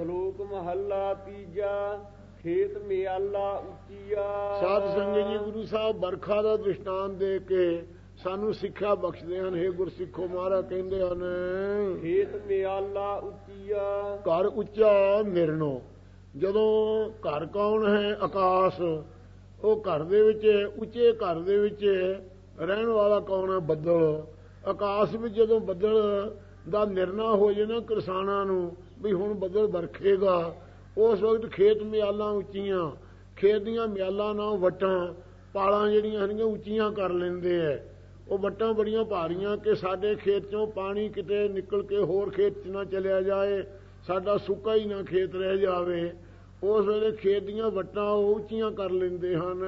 ਸ਼ਲੋਕ ਮਹੱਲਾ ਤੀਜਾ। ਖੇਤ ਮਿਆਲਾ ਉੱਚੀਆ। ਸਾਧ ਸੰਗਤ ਜੀ, ਗੁਰੂ ਸਾਹਿਬ ਬਰਖਾ ਦਾ ਦ੍ਰਿਸ਼ਟਾਂਤ ਦੇ ਕੇ ਸਾਨੂੰ ਸਿੱਖਿਆ ਬਖਸ਼ਦੇ ਹਨ। ਹੇ ਗੁਰਸਿੱਖੋ, ਮਹਾਰਾਜ ਕਹਿੰਦੇ ਹਨ, ਖੇਤ ਮਿਆਲਾ ਉੱਚੀਆ। ਘਰ ਉੱਚਾ ਨਿਰਣੋ। ਜਦੋਂ ਘਰ ਕੌਣ ਹੈ? ਆਕਾਸ਼। ਉਹ ਘਰ ਦੇ ਵਿੱਚ, ਉੱਚੇ ਘਰ ਦੇ ਵਿੱਚ ਰਹਿਣ ਵਾਲਾ ਕੌਣ ਹੈ? ਬੱਦਲ। ਆਕਾਸ਼ ਵਿੱਚ ਜਦੋਂ ਬੱਦਲ ਦਾ ਨਿਰਣਾ ਹੋ ਜਾਏ ਨਾ ਕਿਸਾਨਾਂ ਨੂੰ ਵੀ ਹੁਣ ਬੱਦਲ ਵਰਖੇਗਾ, ਉਸ ਵਕਤ ਖੇਤ ਮਿਆਲਾਂ ਉੱਚੀਆਂ, ਖੇਤ ਦੀਆਂ ਮਿਆਲਾਂ ਨਾਲ ਵੱਟਾਂ ਪਾਲਾਂ ਜਿਹੜੀਆਂ ਹਨੀਆਂ ਉੱਚੀਆਂ ਕਰ ਲੈਂਦੇ ਐ। ਉਹ ਵੱਟਾਂ ਬੜੀਆਂ ਭਾਰੀਆਂ ਕਿ ਸਾਡੇ ਖੇਤ ਚੋਂ ਪਾਣੀ ਕਿਤੇ ਨਿਕਲ ਕੇ ਹੋਰ ਖੇਤ 'ਚ ਨਾ ਚਲਿਆ ਜਾਏ, ਸਾਡਾ ਸੁੱਕਾ ਹੀ ਨਾ ਖੇਤ ਰਹਿ ਜਾਵੇ। ਉਸ ਵੇਲੇ ਖੇਤ ਦੀਆਂ ਵੱਟਾਂ ਉਹ ਉੱਚੀਆਂ ਕਰ ਲੈਂਦੇ ਹਨ।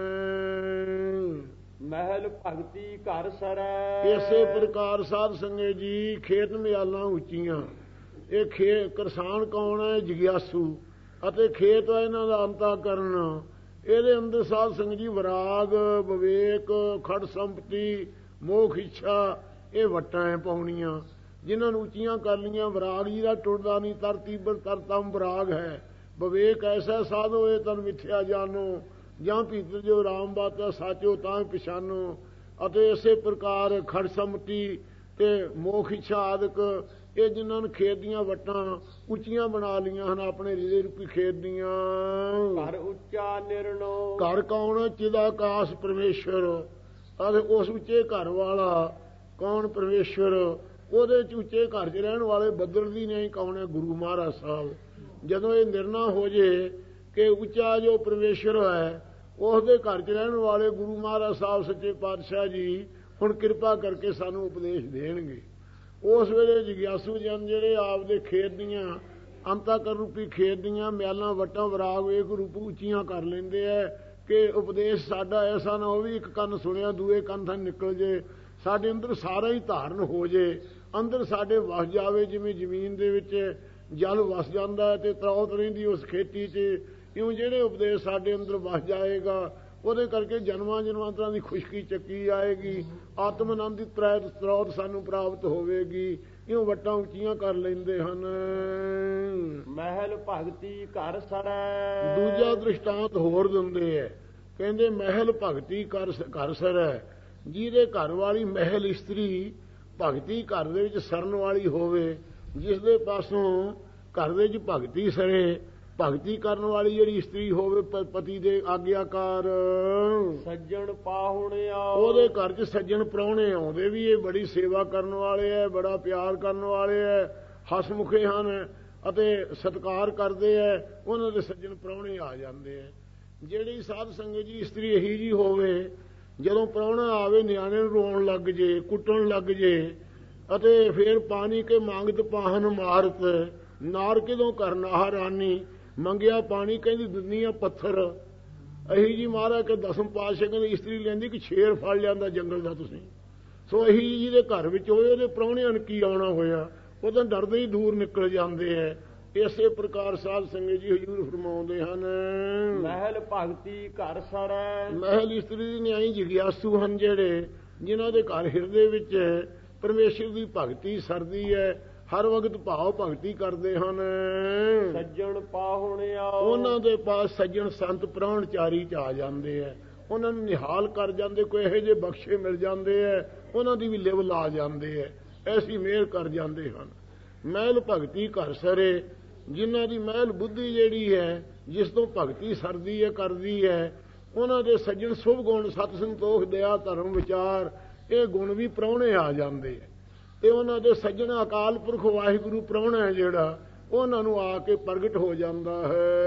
ਮਹਿਲ ਭਗਤੀ ਘਰ ਸਰੈ। ਇਸੇ ਪ੍ਰਕਾਰ ਸਾਧ ਸੰਗਤ ਜੀ, ਖੇਤ ਮਿਆਲਾਂ ਉੱਚੀਆਂ। ਇਹ ਕਿਸਾਨ ਕੌਣ ਹੈ? ਜਿਗਿਆਸੂ। ਅਤੇ ਖੇਤ ਹੈ ਇਹਨਾਂ ਦਾ ਅੰਤःਕਰਨ। ਇਹਦੇ ਅੰਦਰ ਸਾਧ ਸੰਗਤ ਜੀ ਵਿਰਾਗ, ਵਿਵੇਕ, ਖੜ ਸੰਪਤੀ, ਮੋਖ ਇੱਛਾ, ਇਹ ਵੱਟਾਂ ਹੈ ਪਾਉਣੀਆਂ ਜਿਨ੍ਹਾਂ ਨੂੰ ਉੱਚੀਆਂ ਕਰ ਲਈਆਂ। ਵਿਰਾਗ ਜੀ ਦਾ ਟੁੱਟਦਾ ਨਹੀਂ, ਤਰ ਤੀਬਰ ਤਰ ਤਮ ਵਿਰਾਗ ਹੈ। ਵਿਵੇਕ ਐਸਾ ਸਾਧ ਹੋਏ ਤਨ ਮਿਥਿਆ ਜਾਨੋ, ਜਾਂ ਭੀਤਰ ਜੋ ਰਾਮ ਬਾਤਾ ਸਾਚੋ ਤਾਂ ਪਛਾਨੋ। ਅਤੇ ਇਸੇ ਪ੍ਰਕਾਰ ਖੜ ਸੰਮਤੀ ਤੇ ਮੋਖ ਇੱਛਾ ਆਦਿਕ, ਇਹ ਜਿਨ੍ਹਾਂ ਨੇ ਖੇਤ ਦੀਆਂ ਵੱਟਾਂ ਉੱਚੀਆਂ ਬਣਾ ਲਈਆਂ ਹਨ ਆਪਣੇ ਹਿਰਦੇ ਰੂਪੀ ਖੇਤ ਦੀਆਂ। ਘਰ ਉੱਚਾ ਨਿਰਣੋ। ਘਰ ਕੌਣ? ਚਿਦਾਕਾਸ਼ ਪਰਮੇਸ਼ਰ। ਅਤੇ ਉਸ ਉੱਚੇ ਘਰ ਵਾਲਾ ਕੌਣ? ਪਰਮੇਸ਼ਰ। ਉਹਦੇ ਚ ਉੱਚੇ ਘਰ 'ਚ ਰਹਿਣ ਵਾਲੇ ਬੱਦਲ ਦੀ ਨਹੀਂ ਕੌਣ ਹੈ? ਗੁਰੂ ਮਹਾਰਾਜ ਸਾਹਿਬ। ਜਦੋਂ ਇਹ ਨਿਰਣਾ ਹੋ ਜੇ ਕਿ ਉੱਚਾ ਜੋ ਪਰਮੇਸ਼ਰ ਹੈ, ਉਸਦੇ ਘਰ 'ਚ ਰਹਿਣ ਵਾਲੇ ਗੁਰੂ ਮਹਾਰਾਜ ਸਾਹਿਬ ਸੱਚੇ ਪਾਤਸ਼ਾਹ ਜੀ ਹੁਣ ਕਿਰਪਾ ਕਰਕੇ ਸਾਨੂੰ ਉਪਦੇਸ਼ ਦੇਣਗੇ। ਉਸ ਵੇਲੇ ਜਿਗਿਆਸੂ ਜਨ ਜਿਹੜੇ ਆਪਦੇ ਖੇਤ ਦੀਆਂ ਅੰਤःਕਰਨ ਰੂਪੀ ਖੇਤ ਦੀਆਂ ਮਿਆਲਾਂ ਵੱਟਾਂ ਵਿਰਾਗ ਵੇਖ ਰੂਪ ਉੱਚੀਆਂ ਕਰ ਲੈਂਦੇ ਐ ਕਿ ਉਪਦੇਸ਼ ਸਾਡਾ ਐਸਾ ਨਾ ਹੋਵੇ ਇੱਕ ਕੰਨ ਸੁਣਿਆ ਦੂਏ ਕੰਨ ਥਾਂ ਨਿਕਲ ਜੇ, ਸਾਡੇ ਅੰਦਰ ਸਾਰਾ ਹੀ ਧਾਰਨ ਹੋ ਜੇ, ਅੰਦਰ ਸਾਡੇ ਵਸ ਜਾਵੇ। ਜਿਵੇਂ ਜ਼ਮੀਨ ਦੇ ਵਿੱਚ ਜਲ ਵਸ ਜਾਂਦਾ ਤੇ ਤਰਾਉਤ ਰਹਿੰਦੀ ਉਸ ਖੇਤੀ 'ਚ, ਇਉਂ ਜਿਹੜੇ ਉਪਦੇਸ਼ ਸਾਡੇ ਅੰਦਰ ਵਸ ਜਾਏਗਾ ਉਹਦੇ ਕਰਕੇ ਜਨਮਾਂ ਜਨਮਾਂਤਰਾਂ ਦੀ ਖੁਸ਼ਕੀ ਚੱਕੀ ਆਏਗੀ, ਆਤਮ ਆਨੰਦ ਦੀ ਤਰਾਉਤ ਸਾਨੂੰ ਪ੍ਰਾਪਤ ਹੋਵੇਗੀ। ਇਉਂ ਵੱਟਾਂ ਉੱਚੀਆਂ ਕਰ ਲੈਂਦੇ ਹਨ। ਮਹਿਲ ਭਗਤੀ ਘਰ ਸਰੈ। ਦੂਜਾ ਦ੍ਰਿਸ਼ਟਾਂਤ ਹੋਰ ਦਿੰਦੇ ਐ, ਕਹਿੰਦੇ ਮਹਿਲ ਭਗਤੀ ਘਰ ਸਰੈ। ਜਿਹਦੇ ਘਰ ਵਾਲੀ ਮਹਿਲ ਇਸਤਰੀ ਭਗਤੀ ਘਰ ਦੇ ਵਿੱਚ ਸਰਨ ਵਾਲੀ ਹੋਵੇ, ਜਿਸ ਦੇ ਪਾਸੋਂ ਘਰ ਦੇ ਵਿੱਚ ਭਗਤੀ ਸਰੇ, ਭਗਤੀ ਕਰਨ ਵਾਲੀ ਜਿਹੜੀ ਇਸਤਰੀ ਹੋਵੇ ਪਤੀ ਦੇ ਆਗਿਆਕਾਰ। ਸੱਜਣ ਪਾਹੁਣਿਆ। ਉਹਦੇ ਘਰ 'ਚ ਸੱਜਣ ਪ੍ਰਾਹੁਣੇ ਆਉਂਦੇ ਵੀ, ਇਹ ਬੜੀ ਸੇਵਾ ਕਰਨ ਵਾਲੇ ਐ, ਬੜਾ ਪਿਆਰ ਕਰਨ ਵਾਲੇ ਐ, ਹਸਮੁਖੇ ਹਨ ਅਤੇ ਸਤਿਕਾਰ ਕਰਦੇ ਐ। ਉਹਨਾਂ ਦੇ ਸੱਜਣ ਪ੍ਰਾਹੁਣੇ ਆ ਜਾਂਦੇ ਐ। ਜਿਹੜੀ ਸਾਧ ਸੰਗਤ ਜੀ ਇਸਤਰੀ ਇਹੀ ਜੀ ਹੋਵੇ, ਜਦੋਂ ਪ੍ਰਾਹੁਣਾ ਆਵੇ ਨਿਆਣੇ ਨੂੰ ਰੋਣ ਲੱਗ ਜੇ, ਕੁੱਟਣ ਲੱਗ ਜੇ, ਅਤੇ ਫਿਰ ਪਾਣੀ ਕੇ ਮੰਗਤ ਪਾਹਨ ਮਾਰਤ, ਨਾਰ ਕਿਦੋਂ ਕਰਨਾ ਰਾਨੀ, ਮੰਗਿਆ ਪਾਣੀ ਕਹਿੰਦੀ ਦੁਨੀਆ ਪੱਥਰ। ਅਹੀ ਜੀ ਮਹਾਰਾਜ ਕੇ ਦਸਮ ਪਾਤਸ਼ਾਹ ਕਹਿੰਦੇ ਇਸਤਰੀ ਲੈਂਦੀ ਕਿ ਸ਼ੇਰ ਫੜ ਲਿਆਂਦਾ ਜੰਗਲ ਦਾ ਤੁਸੀਂ। ਸੋ ਅਹੀ ਜਿਹਦੇ ਘਰ ਵਿੱਚ ਹੋਏ ਉਹਦੇ ਪ੍ਰਾਹੁਣਿਆਂ ਨੂੰ ਕੀ ਆਉਣਾ ਹੋਇਆ, ਉਹ ਤਾਂ ਡਰਦੇ ਹੀ ਦੂਰ ਨਿਕਲ ਜਾਂਦੇ ਐ। ਇਸੇ ਪ੍ਰਕਾਰ ਸਾਧ ਸੰਗਤ ਜੀ ਹਜ਼ੂਰ ਫਰਮਾਉਂਦੇ ਹਨ, ਮਹਿਲ ਭਗਤੀ ਘਰ ਸਰੈ। ਮਹਿਲ ਇਸਤਰੀ ਦੀ ਨਿਆਈ ਜਿਗਿਆਸੂ ਹਨ, ਜਿਹੜੇ ਜਿਨ੍ਹਾਂ ਦੇ ਘਰ ਹਿਰਦੇ ਵਿੱਚ ਪਰਮੇਸ਼ਰ ਦੀ ਭਗਤੀ ਸਰਦੀ ਹੈ, ਹਰ ਵਕਤ ਭਾਵ ਭਗਤੀ ਕਰਦੇ ਹਨ। ਸੱਜਣ ਪਾਹੁਣਿਆ। ਉਹਨਾਂ ਦੇ ਪਾਸ ਸੱਜਣ ਸੰਤ ਪ੍ਰਾਹੁਣਚਾਰੀ 'ਚ ਆ ਜਾਂਦੇ ਐ, ਉਹਨਾਂ ਨੂੰ ਨਿਹਾਲ ਕਰ ਜਾਂਦੇ, ਕੋਈ ਇਹੋ ਜਿਹੇ ਬਖਸ਼ੇ ਮਿਲ ਜਾਂਦੇ ਐ, ਉਹਨਾਂ ਦੀ ਵੀ ਲਿਵ ਲਾ ਜਾਂਦੇ ਐ, ਐਸੀ ਮਿਹਰ ਕਰ ਜਾਂਦੇ ਹਨ। ਮਹਿਲ ਭਗਤੀ ਘਰ ਸਰੇ। ਜਿਨ੍ਹਾਂ ਦੀ ਮਹਿਲ ਬੁੱਧੀ ਜਿਹੜੀ ਹੈ, ਜਿਸ ਤੋਂ ਭਗਤੀ ਸਰਦੀ ਹੈ ਕਰਦੀ ਹੈ, ਉਹਨਾਂ ਦੇ ਸੱਜਣ ਸ਼ੁਭ ਗੁਣ ਸਤ ਸੰਤੋਖ ਦਇਆ ਧਰਮ ਵਿਚਾਰ, ਇਹ ਗੁਣ ਵੀ ਪ੍ਰਾਹੁਣੇ ਆ ਜਾਂਦੇ ਹੈ। ਤੇ ਉਹਨਾਂ ਦੇ ਸੱਜਣ ਅਕਾਲ ਪੁਰਖ ਵਾਹਿਗੁਰੂ ਪ੍ਰਾਹੁਣਾ ਹੈ ਜਿਹੜਾ, ਉਹਨਾਂ ਨੂੰ ਆ ਕੇ ਪ੍ਰਗਟ ਹੋ ਜਾਂਦਾ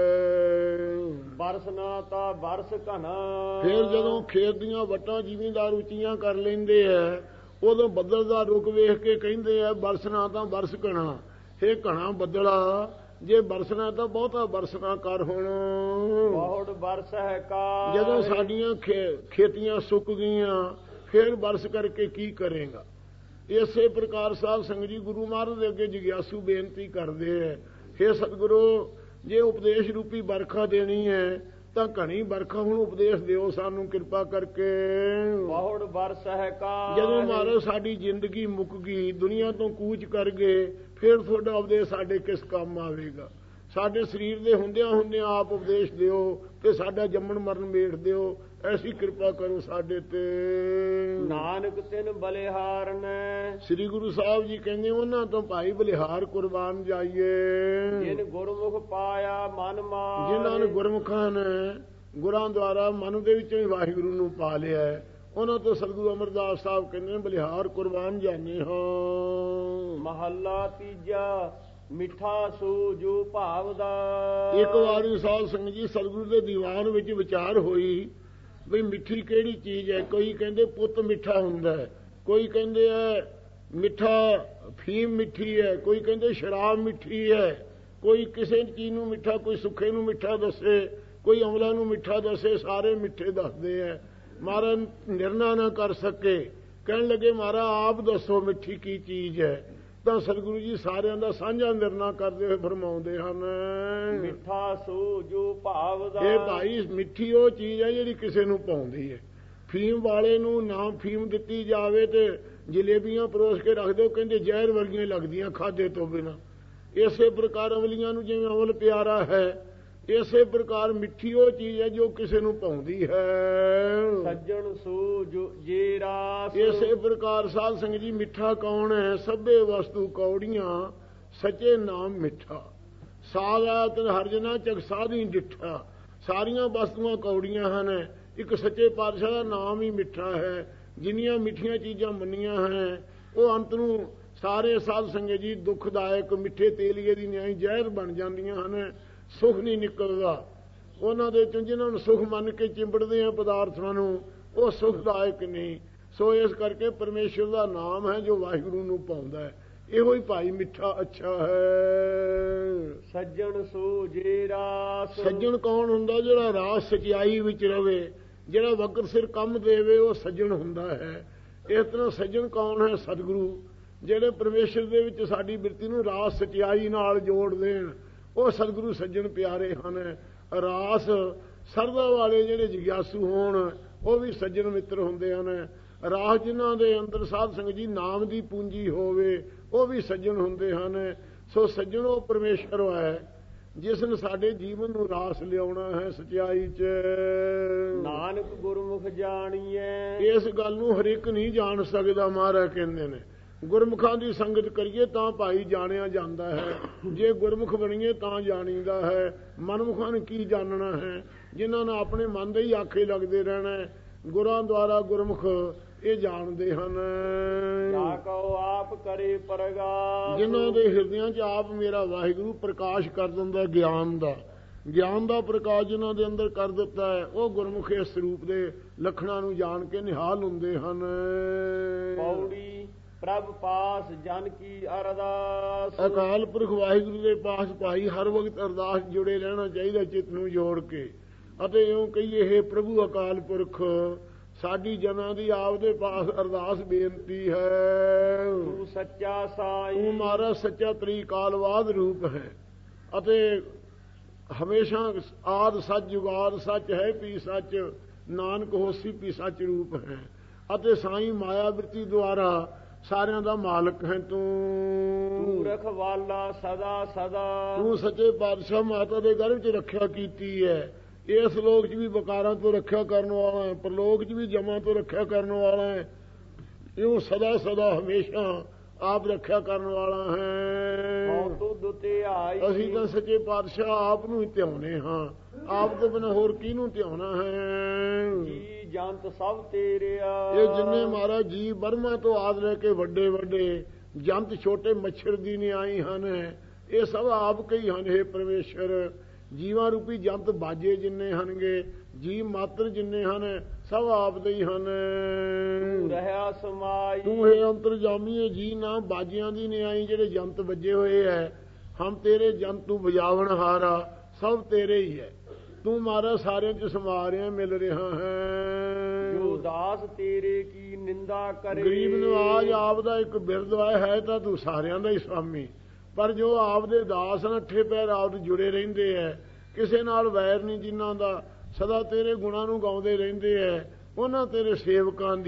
ਹੈ। ਬਰਸਨਾ ਤਾਂ ਬਰਸ ਘਨਾ। ਫਿਰ ਜਦੋਂ ਖੇਤ ਦੀਆਂ ਵੱਟਾਂ ਜ਼ਿਮੀਂਦਾਰ ਉੱਚੀਆਂ ਕਰ ਲੈਂਦੇ ਹੈ, ਉਦੋਂ ਬੱਦਲ ਦਾ ਰੁਖ ਵੇਖ ਕੇ ਕਹਿੰਦੇ ਆ ਬਰਸਣਾ ਤਾਂ ਬਰਸ ਘਣਾ। ਇਹ ਘਣਾ ਬੱਦਲਾ, ਜੇ ਬਰਸਣਾ ਤਾਂ ਬਹੁਤਾ ਬਰਸਣਾ ਕਰ ਹੁਣ। ਬਹੁਤ ਬਰਸ ਹੈ ਕਾ। ਜਦੋਂ ਸਾਡੀਆਂ ਖੇਤੀਆਂ ਸੁੱਕ ਗਈਆਂ ਫਿਰ ਬਰਸ ਕਰਕੇ ਕੀ ਕਰੇਗਾ। ਇਸੇ ਪ੍ਰਕਾਰ ਸਾਧ ਸੰਗਤ ਜੀ ਗੁਰੂ ਮਹਾਰਾਜ ਦੇ ਅੱਗੇ ਜਿਗਿਆਸੂ ਬੇਨਤੀ ਕਰਦੇ ਐ, ਹੇ ਸਤਿਗੁਰੂ, ਜੇ ਉਪਦੇਸ਼ ਰੂਪੀ ਬਰਖਾ ਦੇਣੀ ਹੈ ਤਾਂ ਘਣੀ ਬਰਖਾ ਹੁਣ ਉਪਦੇਸ਼ ਦਿਓ ਸਾਨੂੰ ਕਿਰਪਾ ਕਰਕੇ। ਬਹੁਤ ਬਰਸ ਹੈ ਕਾ। ਜਦੋਂ ਮਹਾਰਾਜ ਸਾਡੀ ਜ਼ਿੰਦਗੀ ਮੁੱਕ ਗਈ, ਦੁਨੀਆ ਤੋਂ ਕੂਚ ਕਰ ਗਏ, ਫਿਰ ਤੁਹਾਡਾ ਉਪਦੇਸ਼ ਸਾਡੇ ਕਿਸ ਕੰਮ ਆਵੇਗਾ। ਸਾਡੇ ਸਰੀਰ ਦੇ ਹੁੰਦਿਆਂ ਆਪ ਉਪਦੇਸ਼ ਦਿਓ ਤੇ ਸਾਡਾ ਜੰਮਣ ਮਰਨ ਮੇਟ ਦਿਓ। ਐਸੀ ਕਿਰਪਾ ਕਰੋ ਸਾਡੇ ਤੇ। ਨਾਨਕ ਤਿਨ ਬਲਿਹਾਰਨ, ਸ੍ਰੀ ਗੁਰੂ ਸਾਹਿਬ ਜੀ ਕਹਿੰਦੇ ਉਹਨਾਂ ਤੋਂ ਭਾਈ ਬਲਿਹਾਰ ਕੁਰਬਾਨ ਜਾਈਏ। ਜਿਨ ਗੁਰਮੁਖ ਪਾਇਆ ਮਨ ਮਾਰ, ਜਿਨ੍ਹਾਂ ਨੇ ਗੁਰਮੁਖਾਂ ਨੇ ਗੁਰਾਂ ਦੁਆਰਾ ਮਨ ਦੇ ਵਿੱਚੋਂ ਹੀ ਵਾਹਿਗੁਰੂ ਨੂੰ ਪਾ ਲਿਆ, ਉਹਨਾਂ ਤੋਂ ਸਤਿਗੁਰੂ ਅਮਰਦਾਸ ਸਾਹਿਬ ਕਹਿੰਦੇ ਨੇ ਬਲਿਹਾਰ ਕੁਰਬਾਨ ਜਾਣੇ ਹਾਂ। ਮਹੱਲਾ ਤੀਜਾ, ਮਿੱਠਾ ਸੂ ਜੋ ਭਾਵ ਦਾ। ਇੱਕ ਵਾਰੀ ਸਾਧ ਸੰਗਤ ਜੀ ਸਤਿਗੁਰੂ ਦੇ ਦੀਵਾਨ ਵਿੱਚ ਵਿਚਾਰ ਹੋਈ ਵੀ ਮਿੱਠੀ ਕਿਹੜੀ ਚੀਜ਼ ਹੈ। ਕੋਈ ਕਹਿੰਦੇ ਪੁੱਤ ਮਿੱਠਾ ਹੁੰਦਾ ਹੈ, ਕੋਈ ਕਹਿੰਦੇ ਹੈ ਮਿੱਠਾ ਫੀਮ ਮਿੱਠੀ ਹੈ, ਕੋਈ ਕਹਿੰਦੇ ਸ਼ਰਾਬ ਮਿੱਠੀ ਹੈ, ਕੋਈ ਕਿਸੇ ਚੀਜ਼ ਨੂੰ ਮਿੱਠਾ, ਕੋਈ ਸੁੱਖੇ ਨੂੰ ਮਿੱਠਾ ਦੱਸੇ, ਕੋਈ ਅਮਲਾ ਨੂੰ ਮਿੱਠਾ ਦੱਸੇ, ਸਾਰੇ ਮਿੱਠੇ ਦੱਸਦੇ ਹੈ। ਮਹਾਰਾਜ ਨਿਰਣਾ ਨਾ ਕਰ ਸਕੇ, ਕਹਿਣ ਲੱਗੇ ਮਹਾਰਾਜ ਆਪ ਦੱਸੋ ਮਿੱਠੀ ਕੀ ਚੀਜ਼ ਹੈ। ਤਾਂ ਸਤਿਗੁਰੂ ਜੀ ਸਾਰਿਆਂ ਦਾ ਸਾਂਝਾ ਨਿਰਣਾ ਕਰਦੇ ਹੋਏ ਫਰਮਾਉਂਦੇ ਹਨ, ਮਿੱਠਾ ਸੂ ਜੋ ਭਾਵ ਦਾ। ਇਹ ਭਾਈ ਮਿੱਠੀ ਉਹ ਚੀਜ਼ ਹੈ ਜਿਹੜੀ ਕਿਸੇ ਨੂੰ ਪਾਉਂਦੀ ਹੈ। ਫੀਮ ਵਾਲੇ ਨੂੰ ਨਾ ਫੀਮ ਦਿੱਤੀ ਜਾਵੇ ਤੇ ਜਲੇਬੀਆਂ ਪਰੋਸ ਕੇ ਰੱਖ ਦਿਓ, ਕਹਿੰਦੇ ਜ਼ਹਿਰ ਵਰਗੀਆਂ ਲੱਗਦੀਆਂ ਖਾਦੇ ਤੋਂ ਬਿਨਾਂ। ਇਸੇ ਪ੍ਰਕਾਰ ਅਮਲੀਆਂ ਨੂੰ ਜਿਵੇਂ ਅਮਲ ਪਿਆਰਾ ਹੈ, ਇਸੇ ਪ੍ਰਕਾਰ ਮਿੱਠੀ ਉਹ ਚੀਜ਼ ਹੈ ਜੋ ਕਿਸੇ ਨੂੰ ਪਾਉਂਦੀ ਹੈ। ਸੱਜਣ ਸੂ ਜੋ ਜੇ ਰਾਸ, ਇਸੇ ਪ੍ਰਕਾਰ ਸਾਧ ਸੰਗਤ ਜੀ ਮਿੱਠਾ ਕੌਣ ਹੈ? ਸਭੇ ਵਸਤੂ ਕੌੜੀਆਂ ਸੱਚੇ ਨਾਮ ਮਿੱਠਾ। ਸਾਗਾਤ ਹਰ ਜਨਾ ਚਕ ਸਾਧੀ ਡਿੱਠਾ। ਸਾਰੀਆਂ ਵਸਤੂਆਂ ਕੌੜੀਆਂ ਹਨ, ਇੱਕ ਸੱਚੇ ਪਾਤਸ਼ਾਹ ਦਾ ਨਾਮ ਹੀ ਮਿੱਠਾ ਹੈ। ਜਿੰਨੀਆਂ ਮਿੱਠੀਆਂ ਚੀਜ਼ਾਂ ਮੰਨੀਆਂ ਹਨ ਉਹ ਅੰਤ ਨੂੰ ਸਾਰੇ ਸਾਧ ਸੰਗਤ ਜੀ ਦੁਖਦਾਇਕ ਮਿੱਠੇ ਤੇਲੀਏ ਦੀ ਨਿਆਈ ਜ਼ਹਿਰ ਬਣ ਜਾਂਦੀਆਂ ਹਨ। ਸੁਖ ਨਹੀਂ ਨਿਕਲਦਾ ਉਹਨਾਂ ਦੇ ਚੋਂ। ਜਿਹਨਾਂ ਨੂੰ ਸੁਖ ਮੰਨ ਕੇ ਚਿੰਬੜਦੇ ਆ ਪਦਾਰਥਾਂ ਨੂੰ, ਉਹ ਸੁਖਦਾਇਕ ਨਹੀਂ। ਸੋ ਇਸ ਕਰਕੇ ਪਰਮੇਸ਼ਰ ਦਾ ਨਾਮ ਹੈ ਜੋ ਵਾਹਿਗੁਰੂ ਨੂੰ ਪਾਉਂਦਾ ਹੈ, ਇਹੋ ਹੀ ਭਾਈ ਮਿੱਠਾ ਅੱਛਾ ਹੈ। ਸੱਜਣ ਸੂ ਜੇ ਰਾਸ, ਸੱਜਣ ਕੌਣ ਹੁੰਦਾ? ਜਿਹੜਾ ਰਾਸ ਸਚਾਈ ਵਿੱਚ ਰਵੇ, ਜਿਹੜਾ ਵਕਰ ਸਿਰ ਕੰਮ ਦੇਵੇ, ਉਹ ਸੱਜਣ ਹੁੰਦਾ ਹੈ। ਇਸ ਤਰ੍ਹਾਂ ਸੱਜਣ ਕੌਣ ਹੈ? ਸਤਿਗੁਰੂ, ਜਿਹੜੇ ਪਰਮੇਸ਼ਰ ਦੇ ਵਿੱਚ ਸਾਡੀ ਬਿਰਤੀ ਨੂੰ ਰਾਸ ਸਚਾਈ ਨਾਲ ਜੋੜ ਦੇਣ, ਉਹ ਸਤਿਗੁਰੂ ਸੱਜਣ ਪਿਆਰੇ ਹਨ। ਰਾਸ ਸਰਦਾ ਵਾਲੇ ਜਿਹੜੇ ਜਿਗਿਆਸੂ ਹੋਣ, ਉਹ ਵੀ ਸੱਜਣ ਮਿੱਤਰ ਹੁੰਦੇ ਹਨ। ਰਾਸ ਜਿਨ੍ਹਾਂ ਦੇ ਅੰਦਰ ਸਾਧ ਸੰਗਤ ਜੀ ਨਾਮ ਦੀ ਪੂੰਜੀ ਹੋਵੇ, ਉਹ ਵੀ ਸੱਜਣ ਹੁੰਦੇ ਹਨ। ਸੋ ਸੱਜਣ ਉਹ ਪਰਮੇਸ਼ਰ ਹੈ ਜਿਸ ਨੇ ਸਾਡੇ ਜੀਵਨ ਨੂੰ ਰਾਸ ਲਿਆਉਣਾ ਹੈ ਸਚਾਈ 'ਚ। ਨਾਨਕ ਗੁਰਮੁਖ ਜਾਣੀਐ, ਇਸ ਗੱਲ ਨੂੰ ਹਰ ਇੱਕ ਨਹੀਂ ਜਾਣ ਸਕਦਾ। ਮਹਾਰਾਜ ਕਹਿੰਦੇ ਨੇ ਗੁਰਮੁਖਾਂ ਦੀ ਸੰਗਤ ਕਰੀਏ ਤਾਂ ਭਾਈ ਜਾਣਿਆ ਜਾਂਦਾ ਹੈ। ਜੇ ਗੁਰਮੁਖ ਬਣੀਏ ਤਾਂ ਜਾਣੀਦਾ ਹੈ। ਮਨਮੁਖਾਂ ਨੇ ਕੀ ਜਾਣਨਾ ਹੈ? ਜਿਨ੍ਹਾਂ ਨੇ ਆਪਣੇ ਮਨ ਦੇ ਹੀ ਆਖੇ ਲੱਗਦੇ ਰਹਿਣਾ। ਗੁਰਾਂ ਦੁਆਰਾ ਗੁਰਮੁਖ ਇਹ ਜਾਣਦੇ ਹਨ। ਜਾ ਕਉ ਆਪ ਕਰੇ ਪ੍ਰਗਾਸ, ਜਿਨ੍ਹਾਂ ਦੇ ਹਿਰਦਿਆਂ 'ਚ ਆਪ ਮੇਰਾ ਵਾਹਿਗੁਰੂ ਪ੍ਰਕਾਸ਼ ਕਰ ਦਿੰਦਾ, ਗਿਆਨ ਦਾ ਪ੍ਰਕਾਸ਼ ਜਿਨ੍ਹਾਂ ਦੇ ਅੰਦਰ ਕਰ ਦਿੱਤਾ ਹੈ, ਉਹ ਗੁਰਮੁਖ ਇਸ ਸਰੂਪ ਦੇ ਲੱਖਣਾਂ ਨੂੰ ਜਾਣ ਕੇ ਨਿਹਾਲ ਹੁੰਦੇ ਹਨ। ਪੌੜੀ ਪ੍ਰਭ ਪਾਸ ਜਨ ਕੀ ਅਰਦਾਸ, ਅਕਾਲ ਪੁਰਖ ਵਾਹਿਗੁਰੂ ਦੇ ਪਾਸ ਭਾਈ ਹਰ ਵਕਤ ਅਰਦਾਸ ਜੁੜੇ ਰਹਿਣਾ ਚਾਹੀਦਾ, ਚਿੱਤ ਨੂੰ ਜੋੜ ਕੇ। ਅਤੇ ਇਉਂ ਕਹੀਏ, ਹੇ ਪ੍ਰਭੂ ਅਕਾਲ ਪੁਰਖ, ਸਾਡੀ ਜਨਾਂ ਦੀ ਆਪ ਦੇ ਪਾਸ ਅਰਦਾਸ ਬੇਨਤੀ ਹੈ। ਤੂੰ ਸੱਚਾ ਸਾਈ, ਤੂੰ ਮਹਾਰਾਜ ਸੱਚਾ ਤ੍ਰਿਕਾਲਵਾਦ ਰੂਪ ਹੈ ਅਤੇ ਹਮੇਸ਼ਾ ਆਦ ਸੱਚ ਜੁਗਾਦ ਸੱਚ ਹੈ ਪੀ ਸੱਚ, ਨਾਨਕ ਹੋਸੀ ਪੀ ਸੱਚ ਰੂਪ ਹੈ। ਅਤੇ ਸਾਈਂ ਮਾਇਆ ਬਿਰਤੀ ਦੁਆਰਾ ਸਾਰਿਆਂ ਦਾ ਮਾਲਕ ਹੈ। ਤੂੰ ਰਖਵਾਲਾ ਸਦਾ ਸਦਾ, ਤੂੰ ਸੱਚੇ ਪਾਤਸ਼ਾਹ ਮਾਤਾ ਦੇ ਗਰਭ 'ਚ ਰੱਖਿਆ ਕੀਤੀ ਹੈ। ਇਸ ਲੋਕ 'ਚ ਵੀ ਵਕਾਰਾਂ ਤੋਂ ਰੱਖਿਆ ਕਰਨ ਵਾਲਾ ਹੈ, ਪਰਲੋਕ 'ਚ ਵੀ ਜਮਾਂ ਤੋਂ ਰੱਖਿਆ ਕਰਨ ਵਾਲਾ ਹੈ। ਇਉਂ ਸਦਾ ਸਦਾ ਹਮੇਸ਼ਾ ਆਪ ਰੱਖਿਆ ਕਰਨ ਵਾਲਾ ਹੈ। ਅਸੀਂ ਤਾਂ ਸੱਚੇ ਪਾਤਸ਼ਾਹ ਆਪ ਨੂੰ ਹੀ ਧਿਆਉਨੇ ਹਾਂ, ਆਪ ਤੋਂ ਬਿਨਾਂ ਹੋਰ ਕਿਹਨੂੰ ਧਿਆਉਣਾ ਹੈ? ਜੀ ਜੰਤ ਸਭ ਤੇਰੇ ਆ, ਇਹ ਜਿੰਨੇ ਮਹਾਰਾਜ ਜੀ ਬਰਮਾ ਤੋਂ ਆਦ ਲੈ ਕੇ ਵੱਡੇ ਵੱਡੇ ਜੰਤ ਛੋਟੇ ਮੱਛਰ ਦੀ ਨਿਆਈ ਹਨ, ਇਹ ਸਭ ਆਪ ਕਈ ਹਨ। ਇਹ ਪਰਮੇਸ਼ਰ ਜੀਵਾਂ ਰੂਪੀ ਜੰਤ ਬਾਜੇ ਜਿੰਨੇ ਹਨਗੇ, ਜੀਵ ਮਾਤਰ ਜਿੰਨੇ ਹਨ, ਸਭ ਆਪ ਦੇ ਹੀ ਹਨ। ਤੂੰ ਰਹਿਆ ਸਮਾਈ, ਤੂੰ ਹੈ ਅੰਤਰਜਾਮੀ ਹੈ ਜੀ ਨਾ ਬਾਜਿਆਂ ਦੀ ਨਿਆਈ ਜਿਹੜੇ ਜੰਤ ਵੱਜੇ ਹੋਏ ਹੈ। ਹਮ ਤੇਰੇ ਜੰਤੂ ਬਜਾਵਣ ਹਾਰਾ, ਸਭ ਤੇਰੇ ਹੀ ਹੈ। ਤੂੰ ਮਾਰਾ ਸਾਰਿਆਂ 'ਚ ਸਮਾ ਰਿਹਾ, ਮਿਲ ਰਿਹਾ ਹੈ। ਜੋ ਦਾਸ ਤੇਰੇ ਕੀ ਨਿੰਦਾ ਕਰੇ, ਗਰੀਬ ਨਵਾਜ ਆਪ ਦਾ ਇੱਕ ਬਿਰਦ ਹੈ ਤਾਂ ਤੂੰ ਸਾਰਿਆਂ ਦਾ ਹੀ ਸਵਾਮੀ। ਪਰ ਜੋ ਆਪ ਦੇ ਦਾਸ ਨੱਠੇ ਪੈਰ ਆਪ ਜੁੜੇ ਰਹਿੰਦੇ ਹੈ, ਕਿਸੇ ਨਾਲ ਵੈਰ ਨਹੀਂ, ਜਿਨ੍ਹਾਂ ਦਾ ਸਦਾ ਤੇਰੇ ਗੁਣਾਂ ਨੂੰ ਗਾਉਂਦੇ ਰਹਿੰਦੇ ਹੈ, ਉਹਨਾਂ ਤੇਰੇ ਸੇਵਕਾਂ ਦੀ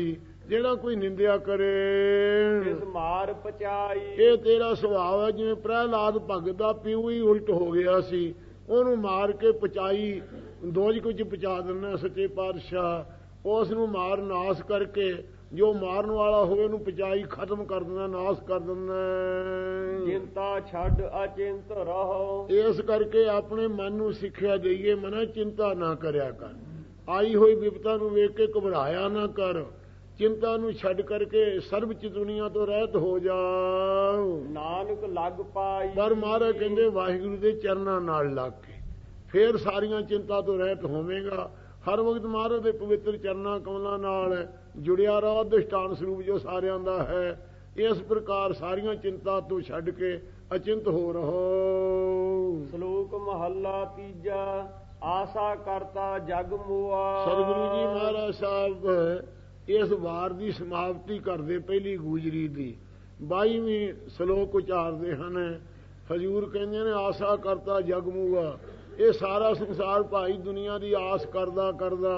ਜਿਹੜਾ ਕੋਈ ਨਿੰਦਿਆ ਕਰੇ ਇਸ ਮਾਰ ਪਚਾਈ। ਇਹ ਤੇਰਾ ਸੁਭਾਅ ਹੈ। ਜਿਵੇਂ ਪ੍ਰਹਿਲਾਦ ਭਗਤ ਦਾ ਪਿਓ ਹੀ ਉਲਟ ਹੋ ਗਿਆ ਸੀ, ਉਹਨੂੰ ਮਾਰ ਕੇ ਪਚਾਈ ਦੋਜਕ ਵਿੱਚ ਪਹੁੰਚਾ ਦਿੰਦਾ ਸੱਚੇ ਪਾਤਸ਼ਾਹ। ਉਸ ਨੂੰ ਮਾਰ ਨਾਸ ਕਰਕੇ ਜੋ ਮਾਰਨ ਵਾਲਾ ਹੋਵੇ ਉਹਨੂੰ ਪਚਾਈ ਖਤਮ ਕਰ ਦਿੰਦਾ, ਨਾਸ ਕਰ ਦਿੰਦਾ। ਚਿੰਤਾ ਛੱਡ ਅਚਿੰਤ ਰਹੋ। ਇਸ ਕਰਕੇ ਆਪਣੇ ਮਨ ਨੂੰ ਸਿੱਖਿਆ ਦੇਈਏ, ਮਨਾ ਚਿੰਤਾ ਨਾ ਕਰਿਆ ਕਰ। ਆਈ ਹੋਈ ਵਿਪਤਾ ਨੂੰ ਵੇਖ ਕੇ ਘਬਰਾਇਆ ਨਾ ਕਰ। ਚਿੰਤਾ ਨੂੰ ਛੱਡ ਕਰਕੇ ਸਰਬ ਚਿਤੁਨੀਆਂ ਤੋਂ ਰਹਿਤ ਹੋ ਜਾ। ਨਾਨਕ ਲੱਗ ਪਾਈ। ਪਰ ਮਹਾਰਾਜ ਕਹਿੰਦੇ ਵਾਹਿਗੁਰੂ ਦੇ ਚਰਨਾਂ ਨਾਲ ਲੱਗ ਕੇ ਫੇਰ ਸਾਰੀਆਂ ਚਿੰਤਾ ਤੋਂ ਰਹਿਤ ਹੋਵੇਗਾ। ਹਰ ਵਕਤ ਮਹਾਰਾਜ ਦੇ ਪਵਿੱਤਰ ਚਰਨਾਂ ਕਮਲਾਂ ਨਾਲ ਜੁੜਿਆ ਰਹੋ। ਅਧਿਸ਼ਠਾਨ ਸਰੂਪ ਜੋ ਸਾਰਿਆਂ ਦਾ ਹੈ। ਇਸ ਪ੍ਰਕਾਰ ਸਾਰੀਆਂ ਚਿੰਤਾ ਤੋਂ ਛੱਡ ਕੇ ਅਚਿੰਤ ਹੋ ਰਹੋ। ਸ਼ਲੋਕ ਮਹੱਲਾ ਤੀਜਾ। ਆਸਾ ਕਰਤਾ ਜਗ ਮੋਆ। ਸਤਿਗੁਰੂ ਜੀ ਮਹਾਰਾਜ ਸਾਹਿਬ ਇਸ ਵਾਰ ਦੀ ਸਮਾਪਤੀ ਕਰਦੇ ਪਹਿਲੀ ਗੂਜਰੀ ਦੀ 22ਵੀਂ ਸ਼ਲੋਕ ਉਚਾਰਦੇ ਹਨ। ਹਜ਼ੂਰ ਕਹਿੰਦੇ ਨੇ ਆਸਾ ਕਰਤਾ ਜਗ ਮੂਆ। ਇਹ ਸਾਰਾ ਸੰਸਾਰ ਭਾਈ ਦੁਨੀਆ ਦੀ ਆਸ ਕਰਦਾ ਕਰਦਾ